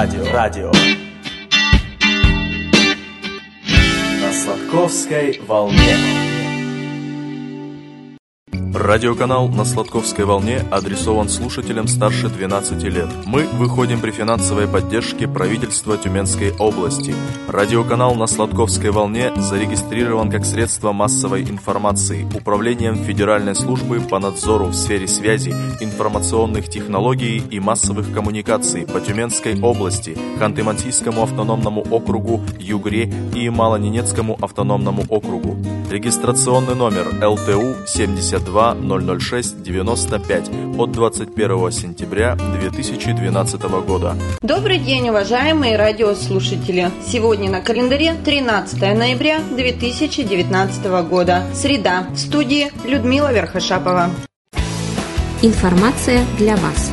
Радио. На Сладковской волне. Радиоканал «На Сладковской волне» адресован слушателям старше 12 лет. Мы выходим при финансовой поддержке правительства Тюменской области. Радиоканал «На Сладковской волне» зарегистрирован как средство массовой информации Управлением Федеральной службы по надзору в сфере связи, информационных технологий и массовых коммуникаций по Тюменской области, Ханты-Мансийскому автономному округу, Югре и Малоненецкому автономному округу. Регистрационный номер ЛТУ 72 006 95 от 21 сентября 2012 года. Добрый день, уважаемые радиослушатели! Сегодня на календаре 13 ноября 2019 года. Среда. В студии Людмила Верхошапова. Информация для вас.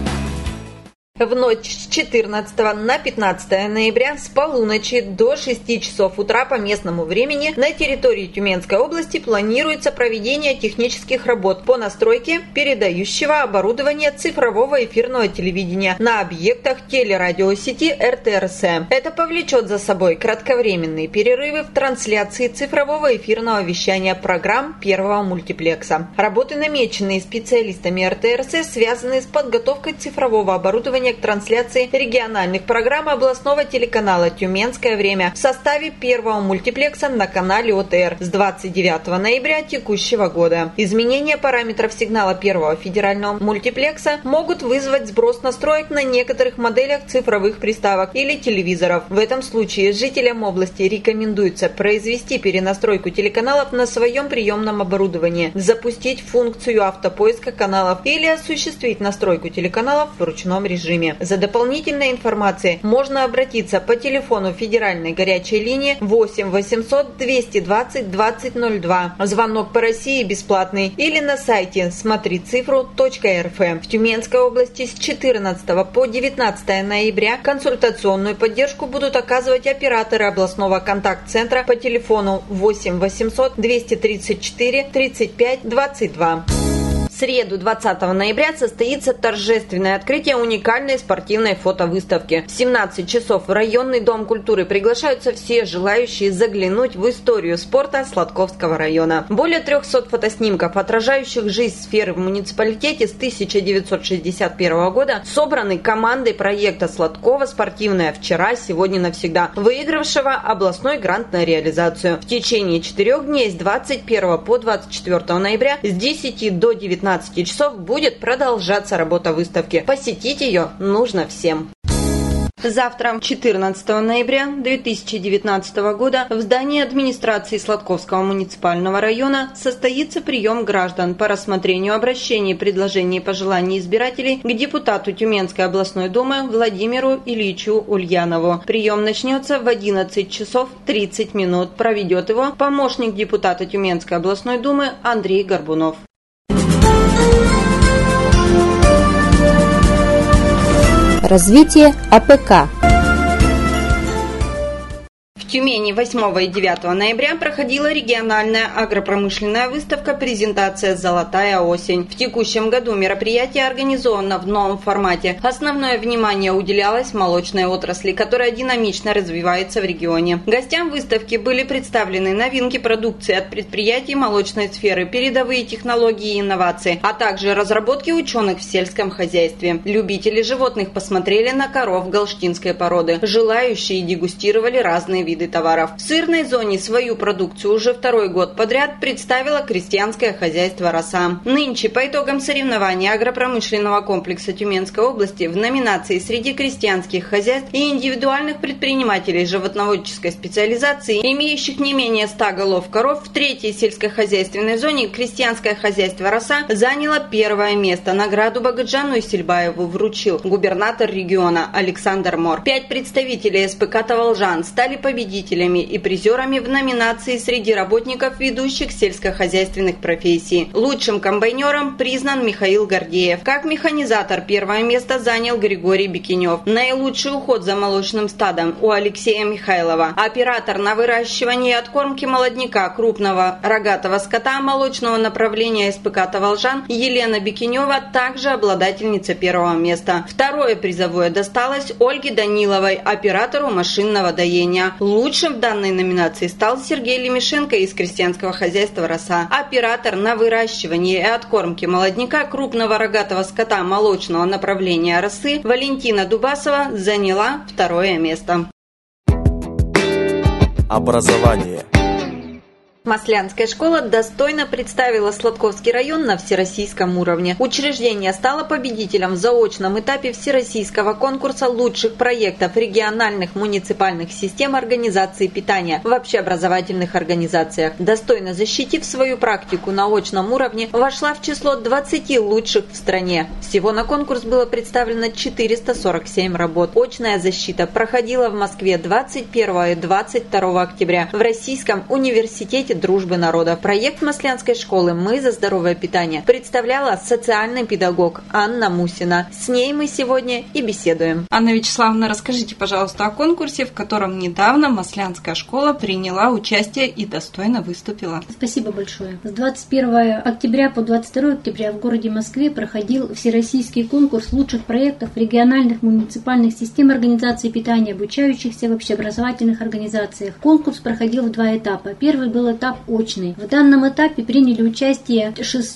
В ночь с 14 на 15 ноября с полуночи до 6 часов утра по местному времени на территории Тюменской области планируется проведение технических работ по настройке передающего оборудования цифрового эфирного телевидения на объектах телерадиосети РТРС. Это повлечет за собой кратковременные перерывы в трансляции цифрового эфирного вещания программ первого мультиплекса. Работы, намеченные специалистами РТРС, связаны с подготовкой цифрового оборудования к трансляции региональных программ областного телеканала «Тюменское время» в составе первого мультиплекса на канале ОТР с 29 ноября текущего года. Изменения параметров сигнала первого федерального мультиплекса могут вызвать сброс настроек на некоторых моделях цифровых приставок или телевизоров. В этом случае жителям области рекомендуется произвести перенастройку телеканалов на своем приемном оборудовании, запустить функцию автопоиска каналов или осуществить настройку телеканалов в ручном режиме. За дополнительной информацией можно обратиться по телефону федеральной горячей линии 8 800 220 2002. Звонок по России бесплатный или на сайте смотрицифру.рф. В Тюменской области с 14 по 19 ноября консультационную поддержку будут оказывать операторы областного контакт-центра по телефону 8 800 234 35 22. В среду 20 ноября состоится торжественное открытие уникальной спортивной фотовыставки. В 17 часов в районный дом культуры приглашаются все желающие заглянуть в историю спорта Сладковского района. Более 300 фотоснимков, отражающих жизнь сферы в муниципалитете с 1961 года, собраны командой проекта Сладкова «Спортивная вчера, сегодня навсегда», выигравшего областной грант на реализацию. В течение 4 дней с 21 по 24 ноября с 10 до 19 часов будет продолжаться работа выставки. Посетить ее нужно всем. Завтра, 14 ноября 2019 года, в здании администрации Сладковского муниципального района состоится прием граждан по рассмотрению обращений, предложений и пожеланий избирателей к депутату Тюменской областной думы Владимиру Ильичу Ульянову. Прием начнется в 11 часов 30 минут. Проведет его помощник депутата Тюменской областной думы Андрей Горбунов. Развитие АПК. В Тюмени 8 и 9 ноября проходила региональная агропромышленная выставка «Презентация «Золотая осень». В текущем году мероприятие организовано в новом формате. Основное внимание уделялось молочной отрасли, которая динамично развивается в регионе. Гостям выставки были представлены новинки продукции от предприятий молочной сферы, передовые технологии и инновации, а также разработки ученых в сельском хозяйстве. Любители животных посмотрели на коров галштинской породы. Желающие дегустировали разные виды товаров. В сырной зоне свою продукцию уже второй год подряд представило крестьянское хозяйство «Роса». Нынче по итогам соревнований агропромышленного комплекса Тюменской области в номинации среди крестьянских хозяйств и индивидуальных предпринимателей животноводческой специализации, имеющих не менее 100 голов коров, в третьей сельскохозяйственной зоне крестьянское хозяйство «Роса» заняло первое место. Награду Багаджану Исельбаеву вручил губернатор региона Александр Мор. 5 представителей СПК «Таволжан» стали победителями победителями и призерами в номинации среди работников ведущих сельскохозяйственных профессий. Лучшим комбайнером признан Михаил Гордеев. Как механизатор первое место занял Григорий Бекинев. Наилучший уход за молочным стадом у Алексея Михайлова. Оператор на выращивании и откормке молодняка крупного рогатого скота молочного направления СПК «Таволжан» Елена Бекинева также обладательница первого места. Второе призовое досталось Ольге Даниловой, оператору машинного доения. Лучшим в данной номинации стал Сергей Лемешенко из крестьянского хозяйства «Роса». Оператор на выращивании и откормке молодняка крупного рогатого скота молочного направления «Росы» Валентина Дубасова заняла второе место. Образование. Маслянская школа достойно представила Сладковский район на всероссийском уровне. Учреждение стало победителем в заочном этапе всероссийского конкурса лучших проектов региональных муниципальных систем организации питания в общеобразовательных организациях. Достойно защитив свою практику на очном уровне, вошла в число 20 лучших в стране. Всего на конкурс было представлено 447 работ. Очная защита проходила в Москве 21 и 22 октября в Российском университете дружбы народов. Проект Маслянской школы «Мы за здоровое питание» представляла социальный педагог Анна Мусина. С ней мы сегодня и беседуем. Анна Вячеславовна, расскажите, пожалуйста, о конкурсе, в котором недавно Маслянская школа приняла участие и достойно выступила. Спасибо большое. С 21 октября по 22 октября в городе Москве проходил всероссийский конкурс лучших проектов региональных муниципальных систем организации питания, обучающихся в общеобразовательных организациях. Конкурс проходил в два этапа. Первый был этап очный. В данном этапе приняли участие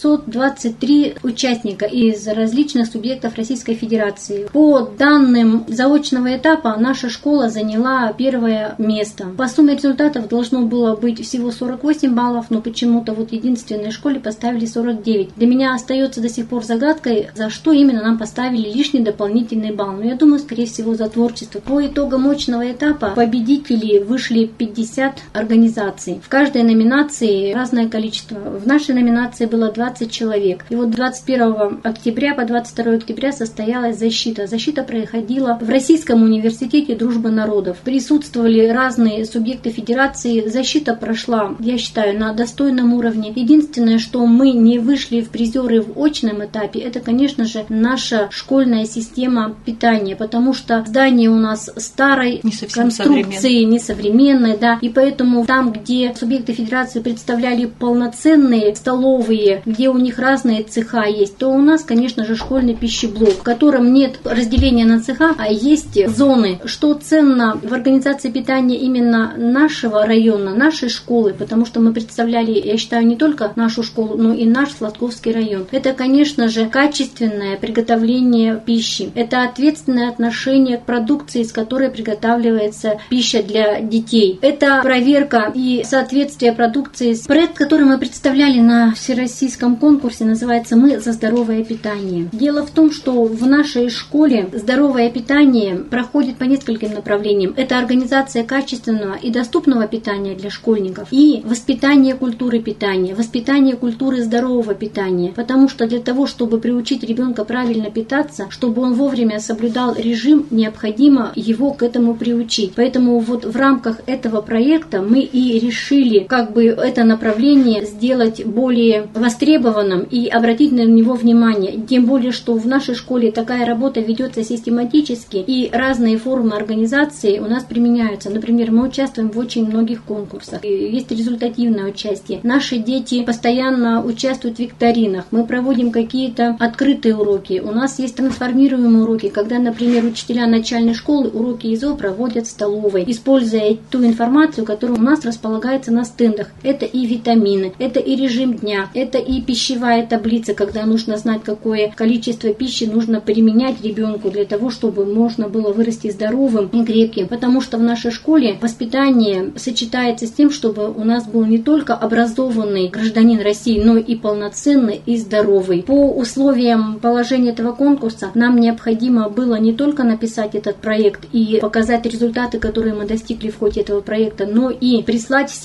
623 участника из различных субъектов Российской Федерации. По данным заочного этапа наша школа заняла первое место. По сумме результатов должно было быть всего 48 баллов, но почему-то вот единственной школе поставили 49. Для меня остается до сих пор загадкой, за что именно нам поставили лишний дополнительный балл. Но я думаю, скорее всего, за творчество. По итогам очного этапа победители вышли 50 организаций. В каждой номинации разное количество. В нашей номинации было 20 человек. И вот 21 октября по 22 октября состоялась защита. Защита проходила в Российском университете дружбы народов. Присутствовали разные субъекты федерации. Защита прошла, я считаю, на достойном уровне. Единственное, что мы не вышли в призеры в очном этапе, это, конечно же, наша школьная система питания, потому что здание у нас старой конструкции, несовременной, да, и поэтому там, где субъекты федерации представляли полноценные столовые, где у них разные цеха есть, то у нас, конечно же, школьный пищеблок, в котором нет разделения на цеха, а есть зоны. Что ценно в организации питания именно нашего района, нашей школы, потому что мы представляли, я считаю, не только нашу школу, но и наш Сладковский район. Это, конечно же, качественное приготовление пищи. Это ответственное отношение к продукции, из которой приготавливается пища для детей. Это проверка и соответствие продукции. Проект, который мы представляли на всероссийском конкурсе, называется «Мы за здоровое питание». Дело в том, что в нашей школе здоровое питание проходит по нескольким направлениям. Это организация качественного и доступного питания для школьников и воспитание культуры питания, воспитание культуры здорового питания. Потому что для того, чтобы приучить ребенка правильно питаться, чтобы он вовремя соблюдал режим, необходимо его к этому приучить. Поэтому вот в рамках этого проекта мы и решили это направление сделать более востребованным и обратить на него внимание. Тем более, что в нашей школе такая работа ведется систематически, и разные формы организации у нас применяются. Например, мы участвуем в очень многих конкурсах. Есть результативное участие. Наши дети постоянно участвуют в викторинах. Мы проводим какие-то открытые уроки. У нас есть трансформируемые уроки, когда, например, учителя начальной школы уроки ИЗО проводят в столовой, используя ту информацию, которая у нас располагается на стендах. Это и витамины, это и режим дня, это и пищевая таблица, когда нужно знать, какое количество пищи нужно применять ребенку для того, чтобы можно было вырасти здоровым и крепким. Потому что в нашей школе воспитание сочетается с тем, чтобы у нас был не только образованный гражданин России, но и полноценный и здоровый. По условиям положения этого конкурса нам необходимо было не только написать этот проект и показать результаты, которые мы достигли в ходе этого проекта, но и прислать все те документы,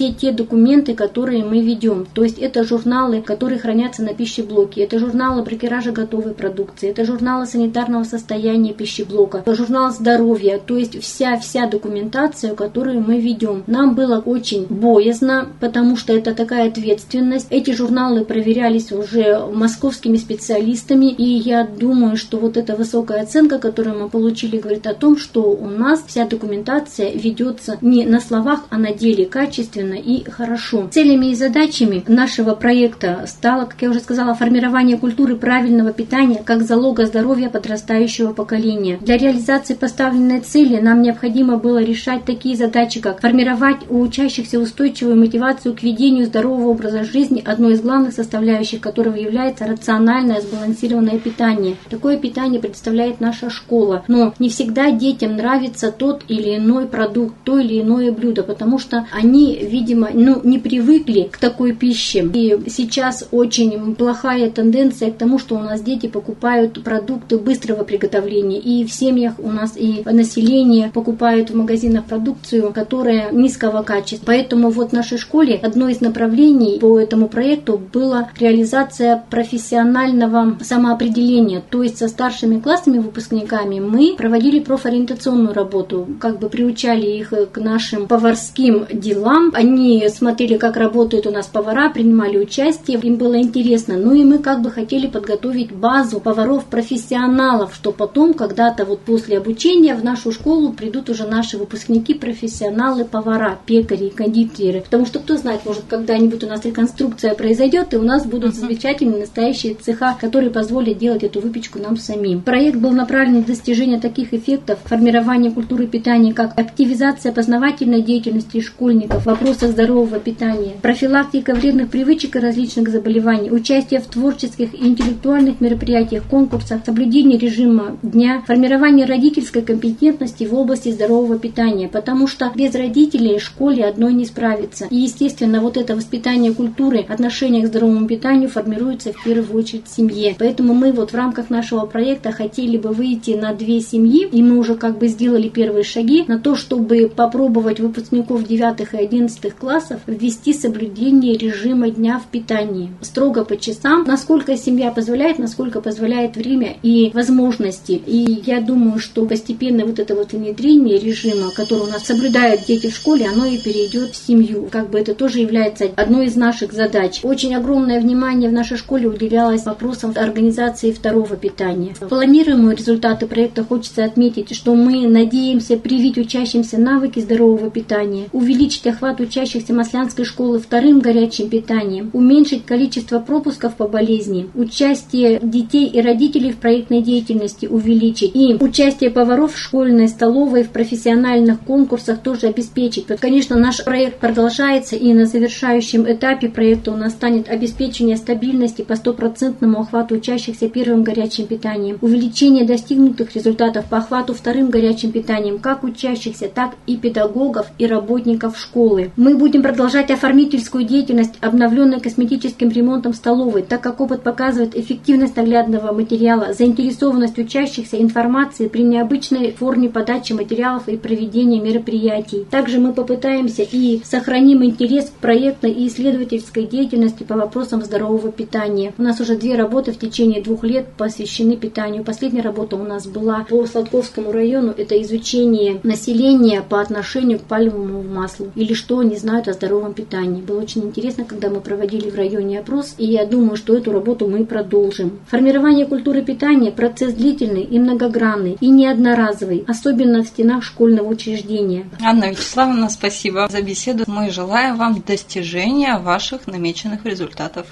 документы, которые мы ведем. То есть это журналы, которые хранятся на пищеблоке, это журналы брокеража готовой продукции, это журналы санитарного состояния пищеблока, это журнал здоровья, то есть вся документация, которую мы ведем. Нам было очень боязно, потому что это такая ответственность. Эти журналы проверялись уже московскими специалистами, и я думаю, что вот эта высокая оценка, которую мы получили, говорит о том, что у нас вся документация ведется не на словах, а на деле качественно и хорошо. Целями и задачами нашего проекта стало, как я уже сказала, формирование культуры правильного питания как залога здоровья подрастающего поколения. Для реализации поставленной цели нам необходимо было решать такие задачи, как формировать у учащихся устойчивую мотивацию к ведению здорового образа жизни, одной из главных составляющих которого является рациональное сбалансированное питание. Такое питание представляет наша школа, но не всегда детям нравится тот или иной продукт, то или иное блюдо, потому что они, видимо, не привыкли к такой пище. И сейчас очень плохая тенденция к тому, что у нас дети покупают продукты быстрого приготовления, и в семьях у нас и население покупают в магазинах продукцию, которая низкого качества. Поэтому вот в нашей школе одно из направлений по этому проекту была реализация профессионального самоопределения, то есть со старшими классами выпускниками мы проводили профориентационную работу, как бы приучали их к нашим поварским делам. Они смотрели, как работают у нас повара, принимали участие, им было интересно. Ну и мы как бы хотели подготовить базу поваров-профессионалов, что потом, когда-то вот после обучения в нашу школу придут уже наши выпускники, профессионалы, повара, пекари, кондитеры. Потому что, кто знает, может, когда-нибудь у нас реконструкция произойдет, и у нас будут замечательные настоящие цеха, которые позволят делать эту выпечку нам самим. Проект был направлен на достижение таких эффектов: формирование культуры питания, как активизация познавательной деятельности школьников в вопросах здорового питания, профилактика вредных привычек и различных заболеваний, участие в творческих и интеллектуальных мероприятиях, конкурсах, соблюдение режима дня, формирование родительской компетентности в области здорового питания, потому что без родителей в школе одной не справиться. И, естественно, вот это воспитание культуры, отношение к здоровому питанию формируется в первую очередь в семье. Поэтому мы вот в рамках нашего проекта хотели бы выйти на 2 семьи, и мы уже как бы сделали первые шаги на то, чтобы попробовать выпускников 9 и 11 классов ввести соблюдение режима дня в питании. Строго по часам, насколько семья позволяет, насколько позволяет время и возможности. И я думаю, что постепенно вот это вот внедрение режима, который у нас соблюдают дети в школе, оно и перейдет в семью. Как бы это тоже является одной из наших задач. Очень огромное внимание в нашей школе уделялось вопросам организации второго питания. Планируемые результаты проекта хочется отметить, что мы надеемся привить учащимся навыки здорового питания, увеличить охват учащихся Маслянской школы вторым горячим питанием, уменьшить количество пропусков по болезни, участие детей и родителей в проектной деятельности увеличить и участие поваров в школьной столовой в профессиональных конкурсах тоже обеспечить. Конечно, наш проект продолжается, и на завершающем этапе проекта у нас станет обеспечение стабильности по 100% охвату учащихся первым горячим питанием, увеличение достигнутых результатов по охвату вторым горячим питанием как учащихся, так и педагогов и работников школы. Мы будем продолжать оформительскую деятельность, обновленной косметическим ремонтом столовой, так как опыт показывает эффективность наглядного материала, заинтересованность учащихся информации при необычной форме подачи материалов и проведения мероприятий. Также мы попытаемся и сохраним интерес к проектной и исследовательской деятельности по вопросам здорового питания. У нас уже 2 работы в течение 2 лет посвящены питанию. Последняя работа у нас была по Сладковскому району. Это изучение населения по отношению к пальмовому маслу, или что они знают о здоровом питании. Было очень интересно, когда мы проводили в районе опрос, и я думаю, что эту работу мы продолжим. Формирование культуры питания – процесс длительный и многогранный, и не одноразовый, особенно в стенах школьного учреждения. Анна Вячеславовна, спасибо за беседу. Мы желаем вам достижения ваших намеченных результатов.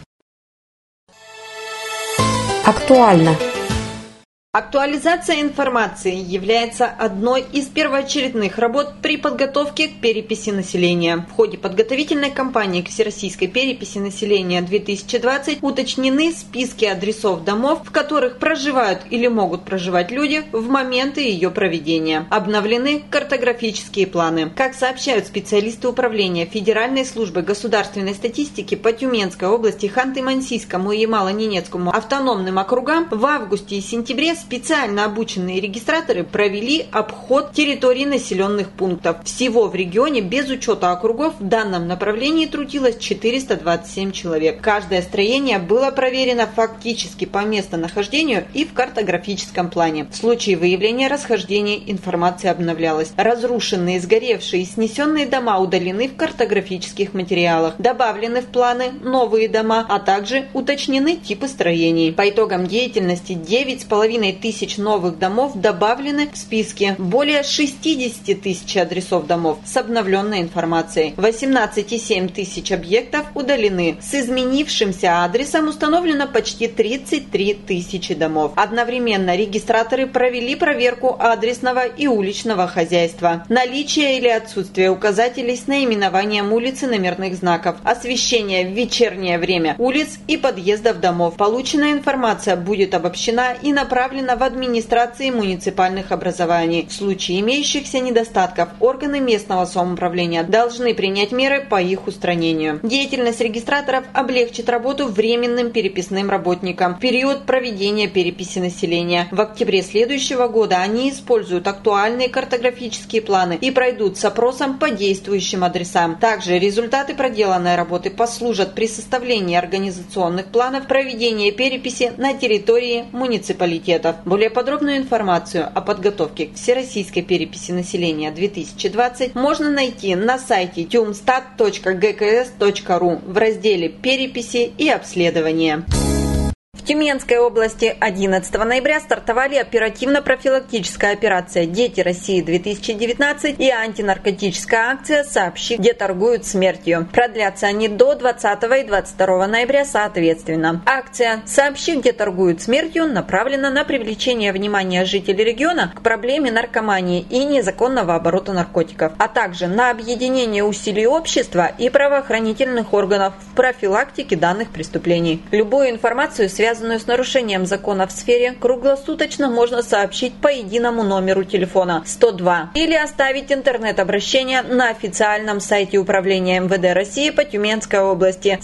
Актуально. Актуализация информации является одной из первоочередных работ при подготовке к переписи населения. В ходе подготовительной кампании к Всероссийской переписи населения 2020 уточнены списки адресов домов, в которых проживают или могут проживать люди в моменты ее проведения. Обновлены картографические планы. Как сообщают специалисты управления Федеральной службы государственной статистики по Тюменской области, Ханты-Мансийскому и Ямало-Ненецкому автономным округам, в августе и сентябре специально обученные регистраторы провели обход территорий населенных пунктов. Всего в регионе без учета округов в данном направлении трудилось 427 человек. Каждое строение было проверено фактически по местонахождению и в картографическом плане. В случае выявления расхождений информация обновлялась. Разрушенные, сгоревшие и снесенные дома удалены в картографических материалах, добавлены в планы новые дома, а также уточнены типы строений. По итогам деятельности 9,5 тысяч новых домов добавлены в списки, более 60 тысяч адресов домов с обновленной информацией, 18,7 тысяч объектов удалены. С изменившимся адресом установлено почти 33 тысячи домов. Одновременно регистраторы провели проверку адресного и уличного хозяйства, наличие или отсутствие указателей с наименованием улиц и номерных знаков, освещение в вечернее время улиц и подъездов домов. Полученная информация будет обобщена и направлена в администрации муниципальных образований. В случае имеющихся недостатков органы местного самоуправления должны принять меры по их устранению. Деятельность регистраторов облегчит работу временным переписным работникам в период проведения переписи населения. В октябре следующего года они используют актуальные картографические планы и пройдут с опросом по действующим адресам. Также результаты проделанной работы послужат при составлении организационных планов проведения переписи на территории муниципалитетов. Более подробную информацию о подготовке к всероссийской переписи населения 2020 можно найти на сайте tumstat.gks.ru в разделе «Переписи и обследования». В Тюменской области 11 ноября стартовали оперативно-профилактическая операция «Дети России-2019» и антинаркотическая акция «Сообщи, где торгуют смертью». Продлятся они до 20 и 22 ноября соответственно. Акция «Сообщи, где торгуют смертью» направлена на привлечение внимания жителей региона к проблеме наркомании и незаконного оборота наркотиков, а также на объединение усилий общества и правоохранительных органов в профилактике данных преступлений. Любую информацию, связанную с нарушением закона в сфере, круглосуточно можно сообщить по единому номеру телефона 102 или оставить интернет-обращение на официальном сайте Управления МВД России по Тюменской области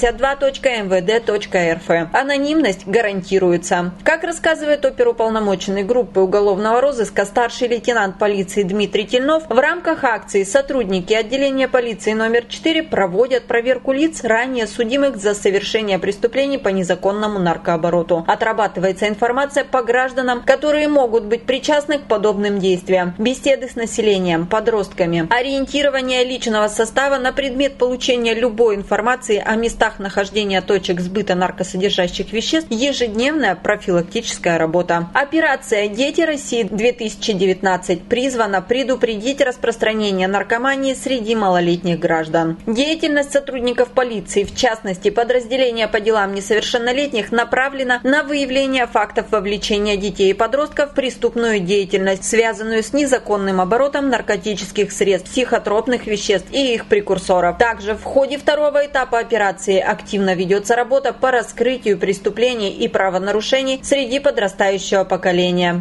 72.mvd.rf. Анонимность гарантируется. Как рассказывает оперуполномоченный группы уголовного розыска старший лейтенант полиции Дмитрий Тельнов, в рамках акции сотрудники отделения полиции номер 4 проводят проверку лиц, ранее судимых за совершение преступлений по незаконному наркообороту. Отрабатывается информация по гражданам, которые могут быть причастны к подобным действиям. Беседы с населением, подростками, ориентирование личного состава на предмет получения любой информации о местах нахождения точек сбыта наркосодержащих веществ, ежедневная профилактическая работа. Операция «Дети России-2019» призвана предупредить распространение наркомании среди малолетних граждан. Деятельность сотрудников полиции, в частности подразделения по делам несовершеннолетних, направлена на выявление фактов вовлечения детей и подростков в преступную деятельность, связанную с незаконным оборотом наркотических средств, психотропных веществ и их прекурсоров. Также в ходе второго этапа операции активно ведется работа по раскрытию преступлений и правонарушений среди подрастающего поколения.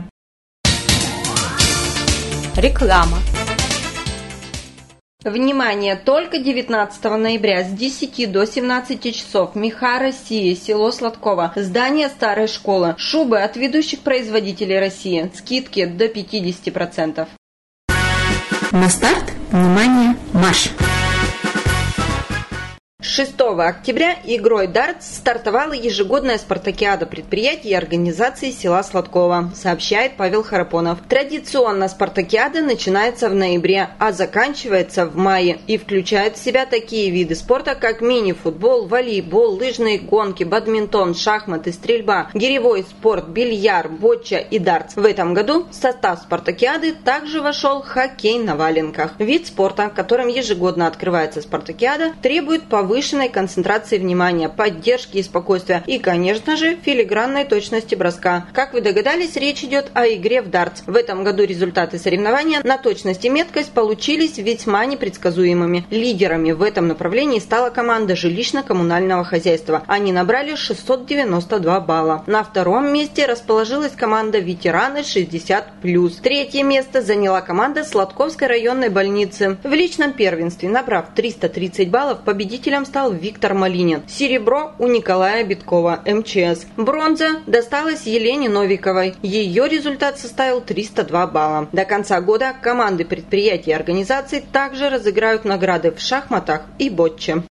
Реклама. Внимание! Только 19 ноября с 10 до 17 часов Меха России, село Сладково, здание старой школы, шубы от ведущих производителей России, скидки до 50%. На старт, внимание, марш! 6 октября игрой «Дартс» стартовала ежегодная спартакиада предприятий и организаций села Сладково, сообщает Павел Харапонов. Традиционно спартакиада начинается в ноябре, а заканчивается в мае и включает в себя такие виды спорта, как мини-футбол, волейбол, лыжные гонки, бадминтон, шахматы, стрельба, гиревой спорт, бильярд, боча и дартс. В этом году в состав спартакиады также вошел хоккей на валенках. Вид спорта, которым ежегодно открывается спартакиада, требует повышенной концентрации внимания, поддержки и спокойствия и, конечно же, филигранной точности броска. Как вы догадались, речь идет о игре в дартс. В этом году результаты соревнования на точность и меткость получились весьма непредсказуемыми. Лидерами в этом направлении стала команда жилищно-коммунального хозяйства. Они набрали 692 балла. На втором месте расположилась команда ветераны 60+. Третье место заняла команда Сладковской районной больницы. В личном первенстве, набрав 330 баллов, победителем стал Виктор Малинин. Серебро у Николая Биткова, МЧС. Бронза досталась Елене Новиковой. Ее результат составил 302 балла. До конца года команды предприятий и организаций также разыграют награды в шахматах и ботче.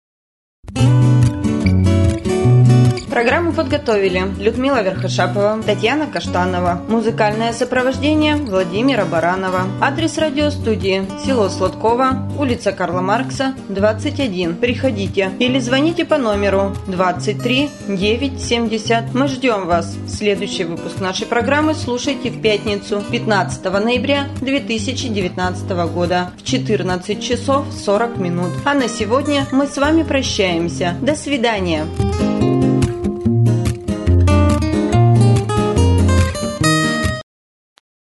Программу подготовили Людмила Верхошапова, Татьяна Каштанова. Музыкальное сопровождение Владимира Баранова. Адрес радиостудии: село Сладково, улица Карла Маркса, 21. Приходите или звоните по номеру 23 970. Мы ждем вас. Следующий выпуск нашей программы слушайте в пятницу, 15 ноября 2019 года в 14 часов 40 минут. А на сегодня мы с вами прощаемся. До свидания.